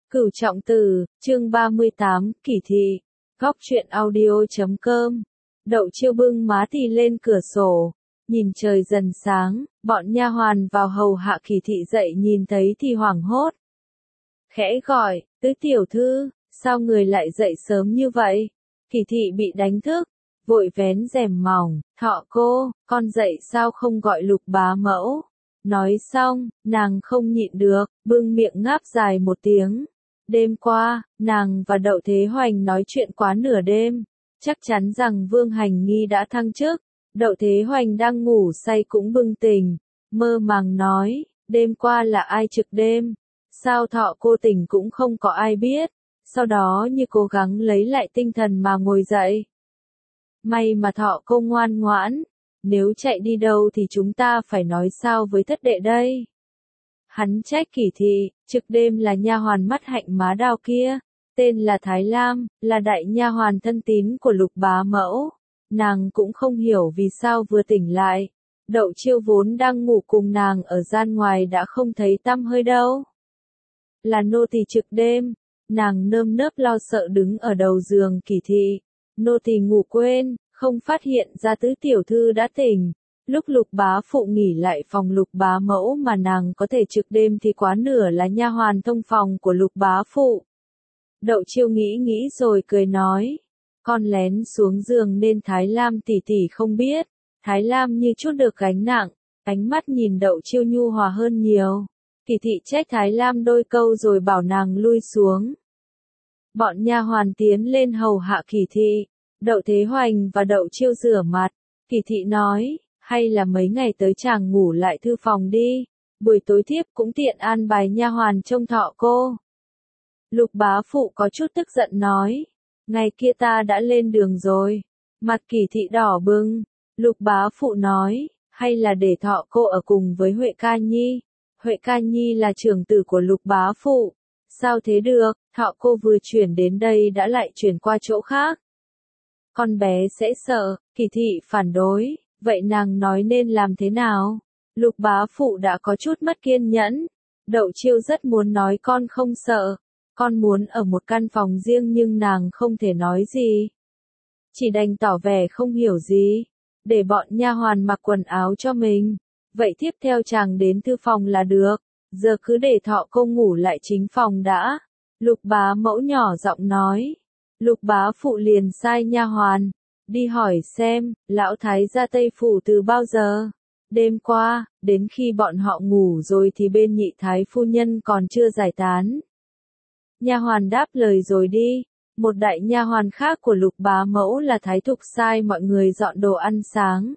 Cửu Trọng Tử, chương 38, Kỷ thị. Góc truyện audio.com. Đậu Chiêu bưng má thì lên cửa sổ, nhìn trời dần sáng, bọn nha hoàn vào hầu hạ Kỷ thị dậy nhìn thấy thì hoảng hốt. Khẽ gọi, Tứ tiểu thư, sao người lại dậy sớm như vậy? Kỷ thị bị đánh thức, vội vén rèm mỏng, Thọ cô, con dậy sao không gọi Lục bá mẫu? Nói xong, nàng không nhịn được, bưng miệng ngáp dài một tiếng. Đêm qua, nàng và Đậu Thế Hoành nói chuyện quá nửa đêm, chắc chắn rằng Vương Hành Nghi đã thăng chức. Đậu Thế Hoành đang ngủ say cũng bừng tỉnh, mơ màng nói, đêm qua là ai trực đêm? Sao Thọ cô tỉnh cũng không có ai biết. Sau đó như cố gắng lấy lại tinh thần mà ngồi dậy. May mà Thọ cô ngoan ngoãn, nếu chạy đi đâu thì chúng ta phải nói sao với thất đệ đây? Hắn trách Kỷ thị, trực đêm là nha hoàn mắt hạnh má đao kia, tên là Thái Lam, là đại nha hoàn thân tín của Lục bá mẫu. Nàng cũng không hiểu vì sao vừa tỉnh lại, Đậu Chiêu vốn đang ngủ cùng nàng ở gian ngoài đã không thấy tăm hơi đâu. Là nô tỳ trực đêm, nàng nơm nớp lo sợ đứng ở đầu giường Kỷ thị. Nô tỳ ngủ quên, không phát hiện ra Tứ tiểu thư đã tỉnh. Lúc Lục bá phụ nghỉ lại phòng Lục bá mẫu mà nàng có thể trực đêm thì quá nửa là nha hoàn thông phòng của Lục bá phụ. Đậu Chiêu nghĩ rồi cười nói, con lén xuống giường nên Thái Lam tỷ tỷ không biết. Thái Lam như chút được gánh nặng, ánh mắt nhìn Đậu Chiêu nhu hòa hơn nhiều. Kỷ thị trách Thái Lam đôi câu rồi bảo nàng lui xuống. Bọn nha hoàn tiến lên hầu hạ Kỷ thị. Đậu Thế Hoành và Đậu Chiêu rửa mặt. Kỷ thị nói, hay là mấy ngày tới chàng ngủ lại thư phòng đi, buổi tối thiếp cũng tiện an bài nha hoàn trông Thọ cô. Lục bá phụ có chút tức giận nói, ngày kia ta đã lên đường rồi. Mặt Kỷ thị đỏ bừng. Lục bá phụ nói, hay là để Thọ cô ở cùng với Huệ Ca Nhi. Huệ Ca Nhi là trưởng tử của Lục bá phụ. Sao thế được, Thọ cô vừa chuyển đến đây đã lại chuyển qua chỗ khác. Con bé sẽ sợ. Kỷ thị phản đối, vậy nàng nói nên làm thế nào? Lục bá phụ đã có chút mất kiên nhẫn. Đậu Chiêu rất muốn nói con không sợ, con muốn ở một căn phòng riêng nhưng nàng không thể nói gì. Chỉ đành tỏ vẻ không hiểu gì, để bọn nha hoàn mặc quần áo cho mình. Vậy tiếp theo chàng đến thư phòng là được, giờ cứ để Thọ cô ngủ lại chính phòng đã. Lục bá mẫu nhỏ giọng nói. Lục bá phụ liền sai nha hoàn, đi hỏi xem, lão thái ra Tây Phủ từ bao giờ? Đêm qua, đến khi bọn họ ngủ rồi thì bên nhị thái phu nhân còn chưa giải tán. Nha hoàn đáp lời rồi đi. Một đại nha hoàn khác của Lục bá mẫu là Thái Thục sai mọi người dọn đồ ăn sáng.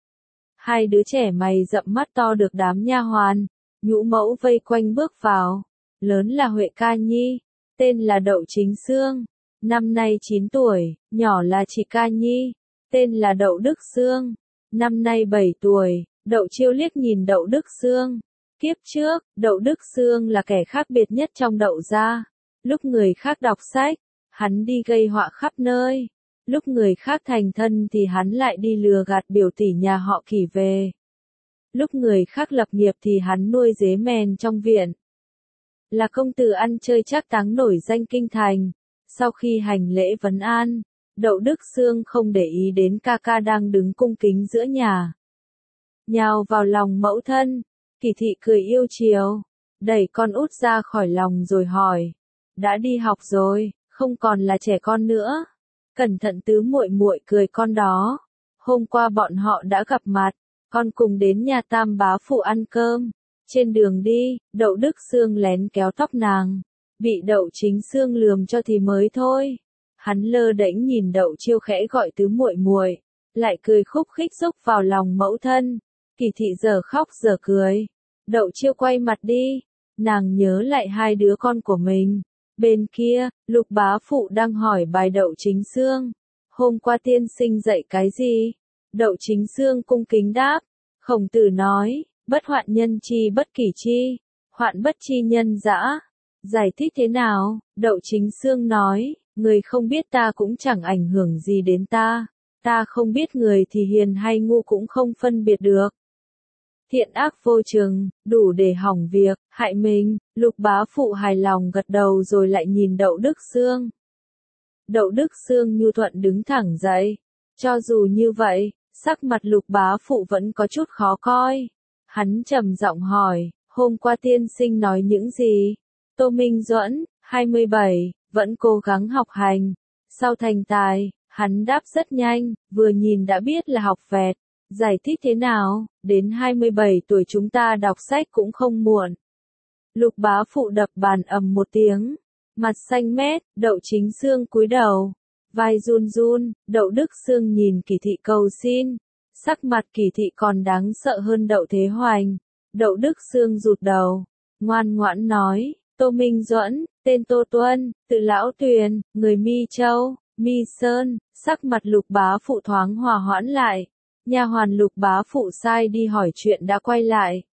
Hai đứa trẻ mày rậm mắt to được đám nha hoàn, nhũ mẫu vây quanh bước vào. Lớn là Huệ Ca Nhi, tên là Đậu Chính Xương, năm nay 9 tuổi, nhỏ là Chỉ Ca Nhi, tên là Đậu Đức Xương, năm nay 7 tuổi. Đậu Chiêu liếc nhìn Đậu Đức Xương. Kiếp trước, Đậu Đức Xương là kẻ khác biệt nhất trong Đậu gia. Lúc người khác đọc sách, hắn đi gây họa khắp nơi. Lúc người khác thành thân thì hắn lại đi lừa gạt biểu tỷ nhà họ Kỷ về. Lúc người khác lập nghiệp thì hắn nuôi dế mèn trong viện. Là công tử ăn chơi trác táng nổi danh kinh thành. Sau khi hành lễ vấn an, Đậu Đức Xương không để ý đến ca ca đang đứng cung kính giữa nhà. Nhào vào lòng mẫu thân, Kỷ thị cười yêu chiều, đẩy con út ra khỏi lòng rồi hỏi, đã đi học rồi, không còn là trẻ con nữa. Cẩn thận Tứ muội muội cười con đó. Hôm qua bọn họ đã gặp mặt, con cùng đến nhà Tam bá phụ ăn cơm. Trên đường đi, Đậu Đức Xương lén kéo tóc nàng, bị Đậu Chính Xương lườm cho thì mới thôi. Hắn lơ đễnh nhìn Đậu Chiêu khẽ gọi Tứ muội muội, lại cười khúc khích xúc vào lòng mẫu thân. Kỷ thị giờ khóc giờ cười. Đậu Chiêu quay mặt đi, nàng nhớ lại hai đứa con của mình. Bên kia, Lục bá phụ đang hỏi bài Đậu Chính Xương. Hôm qua tiên sinh dạy cái gì? Đậu Chính Xương cung kính đáp. Khổng Tử nói, bất hoạn nhân chi bất kỷ chi, hoạn bất chi nhân dã. Giải thích thế nào? Đậu Chính Xương nói, người không biết ta cũng chẳng ảnh hưởng gì đến ta. Ta không biết người thì hiền hay ngu cũng không phân biệt được. thiện ác vô chừng, đủ để hỏng việc, hại mình. Lục bá phụ hài lòng gật đầu rồi lại nhìn Đậu Đức Sương. Đậu Đức Sương nhu thuận đứng thẳng dậy. Cho dù như vậy, sắc mặt lục bá phụ vẫn có chút khó coi. Hắn trầm giọng hỏi, hôm qua tiên sinh nói những gì? Tô Minh Duẫn, 27, vẫn cố gắng học hành. Sau thành tài, hắn đáp rất nhanh, vừa nhìn đã biết là học vẹt. Giải thích thế nào, đến 27 tuổi chúng ta đọc sách cũng không muộn. Lục bá phụ đập bàn ầm một tiếng. Mặt xanh mét, Đậu Chính Sương cúi đầu. Vai run run, Đậu Đức Sương nhìn Kỳ Thị cầu xin. Sắc mặt Kỳ Thị còn đáng sợ hơn Đậu Thế Hoành. Đậu Đức Sương rụt đầu, ngoan ngoãn nói, Tô Minh Duẫn, tên Tô Tuân, tự Lão Tuyền, người Mi Châu, Mi Sơn. Sắc mặt lục bá phụ thoáng hòa hoãn lại. Nha hoàn lục bá phụ sai đi hỏi chuyện đã quay lại.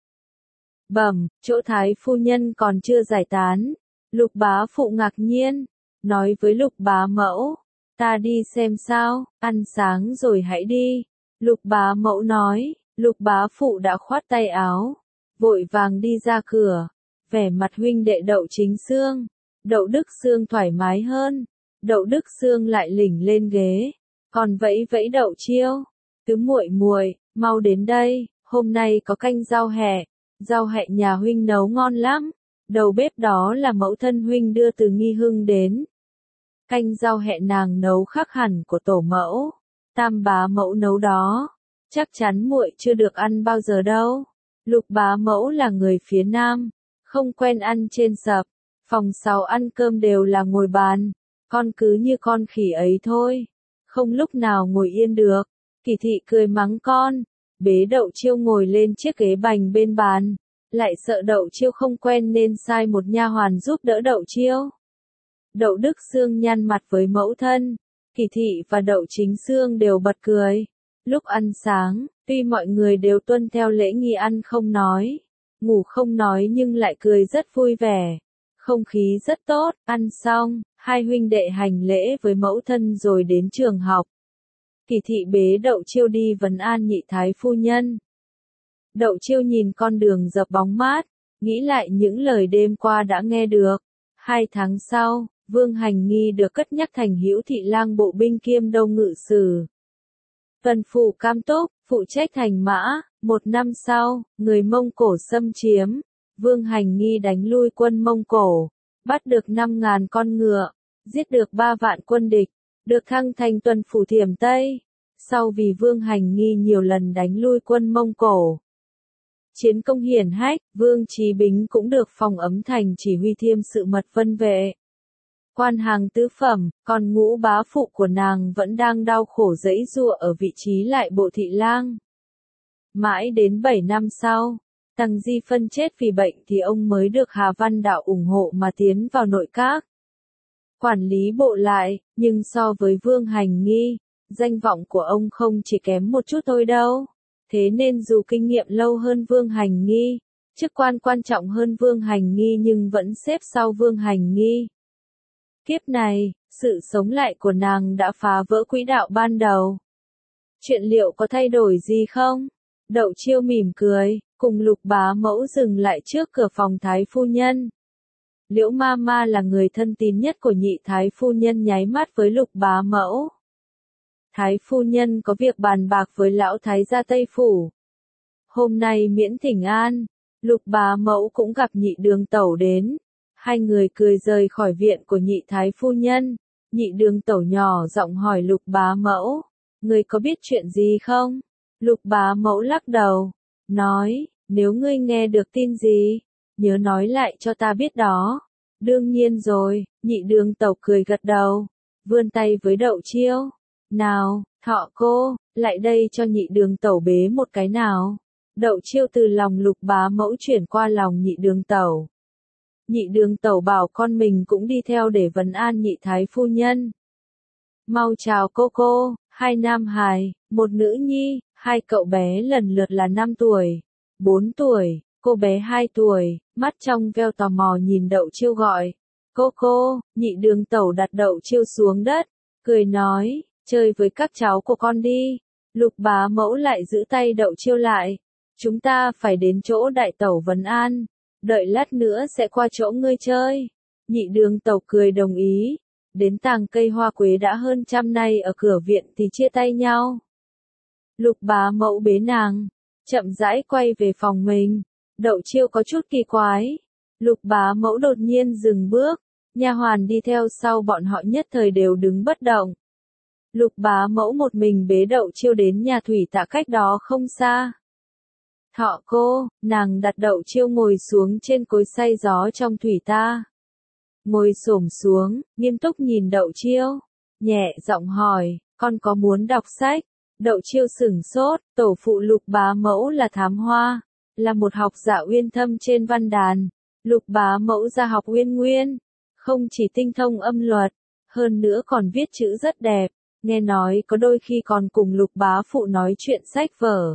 Bẩm, chỗ thái phu nhân còn chưa giải tán. Lục bá phụ ngạc nhiên, nói với lục bá mẫu, ta đi xem sao, ăn sáng rồi hãy đi. Lục bá mẫu nói, lục bá phụ đã khoát tay áo, vội vàng đi ra cửa, vẻ mặt huynh đệ Đậu Chính Sương. Đậu Đức Sương thoải mái hơn, Đậu Đức Sương lại lỉnh lên ghế, còn vẫy vẫy Đậu Chiêu, tứ muội muội, mau đến đây, hôm nay có canh rau hẹ nhà huynh nấu ngon lắm. Đầu bếp đó là mẫu thân huynh đưa từ Nghi Hưng đến. Canh rau hẹ nàng nấu khác hẳn của tổ mẫu, Tam bá mẫu nấu đó, chắc chắn muội chưa được ăn bao giờ đâu. Lục bá mẫu là người phía Nam, không quen ăn trên sập, phòng 6 ăn cơm đều là ngồi bàn, con cứ như con khỉ ấy thôi, không lúc nào ngồi yên được. Kỳ Thị cười mắng con, bế Đậu Chiêu ngồi lên chiếc ghế bành bên bàn. Lại sợ Đậu Chiêu không quen nên sai một nha hoàn giúp đỡ Đậu Chiêu. Đậu Đức Sương nhăn mặt với mẫu thân, Kỳ Thị và Đậu Chính Sương đều bật cười. Lúc ăn sáng, tuy mọi người đều tuân theo lễ nghi ăn không nói, ngủ không nói nhưng lại cười rất vui vẻ. Không khí rất tốt, ăn xong, hai huynh đệ hành lễ với mẫu thân rồi đến trường học. Kỳ Thị bế Đậu Chiêu đi vấn an nhị thái phu nhân. Đậu Chiêu nhìn con đường dập bóng mát, nghĩ lại những lời đêm qua đã nghe được. 2 tháng sau, Vương Hành Nghi được cất nhắc thành Hữu Thị Lang bộ binh kiêm Đông Ngự sử. Tuần phủ Cam Túc, phụ trách Thành Mã. 1 năm sau, người Mông Cổ xâm chiếm, Vương Hành Nghi đánh lui quân Mông Cổ, bắt được 5.000 con ngựa, giết được 3 vạn quân địch, được thăng thành tuần phủ Thiểm Tây. Sau vì Vương Hành Nghi nhiều lần đánh lui quân Mông Cổ, chiến công hiển hách, Vương Chí Bính cũng được phong ấm thành chỉ huy thiêm sự mật vân vệ. Quan hàng tứ phẩm, còn Ngũ bá phụ của nàng vẫn đang đau khổ giãy giụa ở vị trí lại bộ thị lang. Mãi đến 7 năm sau, Tằng Di Phân chết vì bệnh thì ông mới được Hà Văn Đạo ủng hộ mà tiến vào nội các. Quản lý bộ lại, nhưng so với Vương Hành Nghi, danh vọng của ông không chỉ kém một chút thôi đâu. Thế nên dù kinh nghiệm lâu hơn Vương Hành Nghi, chức quan quan trọng hơn Vương Hành Nghi nhưng vẫn xếp sau Vương Hành Nghi. Kiếp này, sự sống lại của nàng đã phá vỡ quỹ đạo ban đầu. Chuyện liệu có thay đổi gì không? Đậu Chiêu mỉm cười, cùng Lục bá mẫu dừng lại trước cửa phòng thái phu nhân. Liễu ma ma là người thân tín nhất của nhị thái phu nhân nháy mắt với Lục bá mẫu. Thái phu nhân có việc bàn bạc với lão thái gia Tây Phủ. Hôm nay miễn thỉnh an, Lục bá mẫu cũng gặp nhị đường tẩu đến. Hai người cười rời khỏi viện của nhị thái phu nhân. Nhị đường tẩu nhỏ giọng hỏi Lục bá mẫu, người có biết chuyện gì không? Lục bá mẫu lắc đầu, nói, nếu ngươi nghe được tin gì, nhớ nói lại cho ta biết đó. Đương nhiên rồi, nhị đường tẩu cười gật đầu, vươn tay với Đậu Chiêu. Nào, Thọ cô, lại đây cho nhị đường tẩu bế một cái nào. Đậu Chiêu từ lòng Lục bá mẫu chuyển qua lòng nhị đường tẩu. Nhị đường tẩu bảo con mình cũng đi theo để vấn an nhị thái phu nhân. Mau chào cô, 2 nam hài, 1 nữ nhi, 2 cậu bé lần lượt là 5 tuổi, 4 tuổi, cô bé 2 tuổi, mắt trong veo tò mò nhìn Đậu Chiêu gọi. Cô, nhị đường tẩu đặt Đậu Chiêu xuống đất, cười nói, chơi với các cháu của con đi. Lục bá mẫu lại giữ tay Đậu Chiêu lại. Chúng ta phải đến chỗ đại tẩu vấn an, đợi lát nữa sẽ qua chỗ ngươi chơi. Nhị đường tẩu cười đồng ý, đến tàng cây hoa quế đã hơn trăm nay ở cửa viện thì chia tay nhau. Lục bá mẫu bế nàng, chậm rãi quay về phòng mình. Đậu Chiêu có chút kỳ quái. Lục bá mẫu đột nhiên dừng bước, nha hoàn đi theo sau bọn họ nhất thời đều đứng bất động. Lục bá mẫu một mình bế Đậu Chiêu đến nhà thủy tạ cách đó không xa. Thọ cô, nàng đặt Đậu Chiêu ngồi xuống trên cối xay gió trong thủy tạ. Ngồi xổm xuống, nghiêm túc nhìn Đậu Chiêu, nhẹ giọng hỏi, con có muốn đọc sách? Đậu Chiêu sửng sốt, tổ phụ Lục bá mẫu là thám hoa, là một học giả uyên thâm trên văn đàn. Lục bá mẫu ra học Uyên Nguyên, không chỉ tinh thông âm luật, hơn nữa còn viết chữ rất đẹp, nghe nói có đôi khi còn cùng Lục bá phụ nói chuyện sách vở.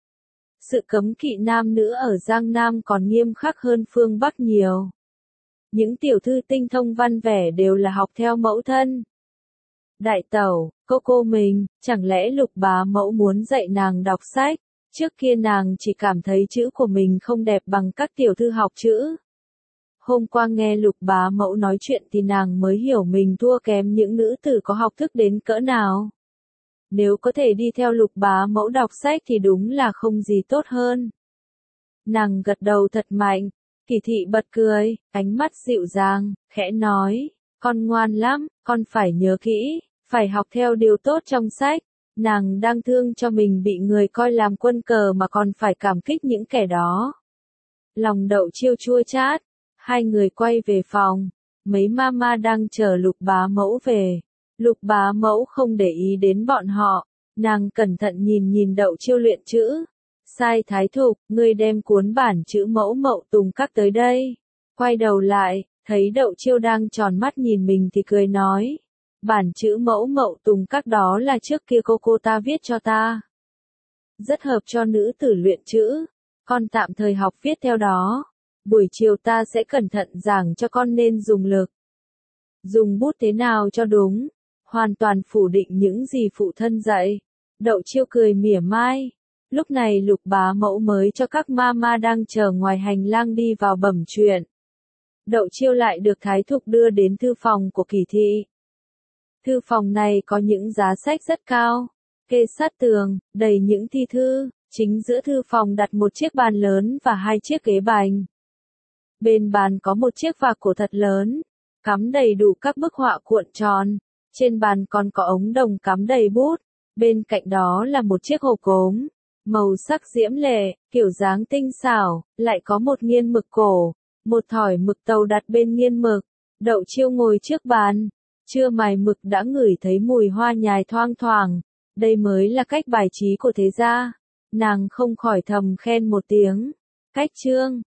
Sự cấm kỵ nam nữ ở Giang Nam còn nghiêm khắc hơn phương Bắc nhiều. Những tiểu thư tinh thông văn vẻ đều là học theo mẫu thân. Đại tẩu, cô mình, chẳng lẽ Lục bá mẫu muốn dạy nàng đọc sách? Trước kia nàng chỉ cảm thấy chữ của mình không đẹp bằng các tiểu thư học chữ. Hôm qua nghe Lục bá mẫu nói chuyện thì nàng mới hiểu mình thua kém những nữ tử có học thức đến cỡ nào. Nếu có thể đi theo Lục bá mẫu đọc sách thì đúng là không gì tốt hơn. Nàng gật đầu thật mạnh, Kỳ thị bật cười, ánh mắt dịu dàng, khẽ nói, con ngoan lắm, con phải nhớ kỹ, phải học theo điều tốt trong sách. Nàng đang thương cho mình bị người coi làm quân cờ mà còn phải cảm kích những kẻ đó. Lòng Đậu Chiêu chua chát, hai người quay về phòng, mấy mama đang chờ Lục bá mẫu về. Lục bá mẫu không để ý đến bọn họ, nàng cẩn thận nhìn Đậu Chiêu luyện chữ. Sai Thái Thục, ngươi đem cuốn bản chữ mẫu mậu tùng các tới đây. Quay đầu lại, thấy Đậu Chiêu đang tròn mắt nhìn mình thì cười nói. Bản chữ mẫu mậu tùng các đó là trước kia cô ta viết cho ta. Rất hợp cho nữ tử luyện chữ, con tạm thời học viết theo đó. Buổi chiều ta sẽ cẩn thận giảng cho con nên dùng lực. Dùng bút thế nào cho đúng, hoàn toàn phủ định những gì phụ thân dạy. Đậu Chiêu cười mỉa mai. Lúc này Lục bá mẫu mới cho các mama đang chờ ngoài hành lang đi vào bẩm chuyện. Đậu Chiêu lại được Thái Thục đưa đến thư phòng của Kỳ thị. Thư phòng này có những giá sách rất cao, kê sát tường, đầy những thi thư, chính giữa thư phòng đặt một chiếc bàn lớn và hai chiếc ghế bành. Bên bàn có một chiếc vạc cổ thật lớn, cắm đầy đủ các bức họa cuộn tròn, trên bàn còn có ống đồng cắm đầy bút, bên cạnh đó là một chiếc hộp gốm, màu sắc diễm lệ, kiểu dáng tinh xảo, lại có một nghiên mực cổ, một thỏi mực tàu đặt bên nghiên mực. Đậu Chiêu ngồi trước bàn, chưa mài mực đã ngửi thấy mùi hoa nhài thoang thoảng, đây mới là cách bài trí của thế gia. Nàng không khỏi thầm khen một tiếng. Cách chương